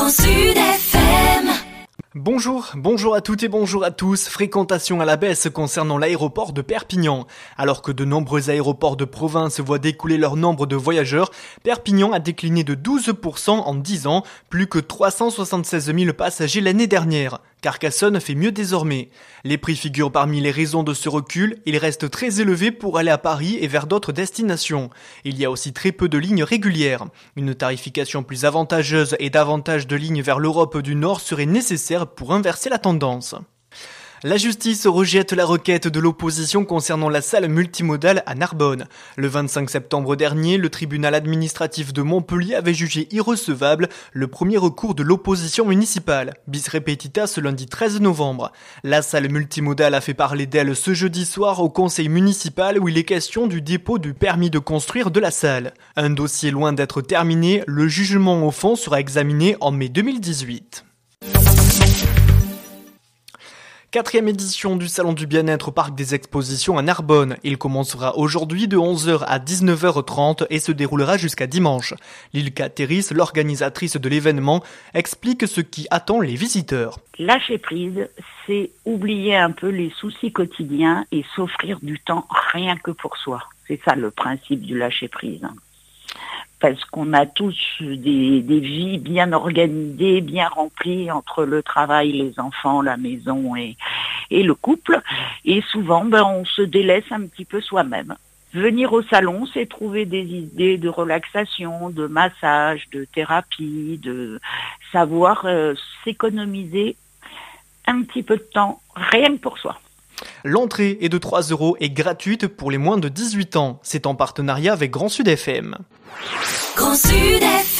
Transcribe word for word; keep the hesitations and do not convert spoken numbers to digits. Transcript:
Grand Sud F M. Bonjour, bonjour à toutes et bonjour à tous. Fréquentation à la baisse concernant l'aéroport de Perpignan. Alors que de nombreux aéroports de province voient découler leur nombre de voyageurs, Perpignan a décliné de douze pour cent en dix ans, plus que trois cent soixante-seize mille passagers l'année dernière. Carcassonne fait mieux désormais. Les prix figurent parmi les raisons de ce recul, ils restent très élevés pour aller à Paris et vers d'autres destinations. Il y a aussi très peu de lignes régulières. Une tarification plus avantageuse et davantage de lignes vers l'Europe du Nord serait nécessaire pour inverser la tendance. La justice rejette la requête de l'opposition concernant la salle multimodale à Narbonne. Le vingt-cinq septembre dernier, le tribunal administratif de Montpellier avait jugé irrecevable le premier recours de l'opposition municipale, bis repetita ce lundi treize novembre. La salle multimodale a fait parler d'elle ce jeudi soir au conseil municipal où il est question du dépôt du permis de construire de la salle. Un dossier loin d'être terminé, le jugement au fond sera examiné en mai deux mille dix-huit. Quatrième édition du Salon du Bien-être au Parc des Expositions à Narbonne. Il commencera aujourd'hui de onze heures à dix-neuf heures trente et se déroulera jusqu'à dimanche. Lilka Terris, l'organisatrice de l'événement, explique ce qui attend les visiteurs. Lâcher prise, c'est oublier un peu les soucis quotidiens et s'offrir du temps rien que pour soi. C'est ça le principe du lâcher prise. Parce qu'on a tous des, des vies bien organisées, bien remplies entre le travail, les enfants, la maison et, et le couple. Et souvent, ben, on se délaisse un petit peu soi-même. Venir au salon, c'est trouver des idées de relaxation, de massage, de thérapie, de savoir euh, s'économiser un petit peu de temps, rien que pour soi. L'entrée est de trois euros et gratuite pour les moins de dix-huit ans. C'est en partenariat avec Grand Sud F M. Grand Sud F M.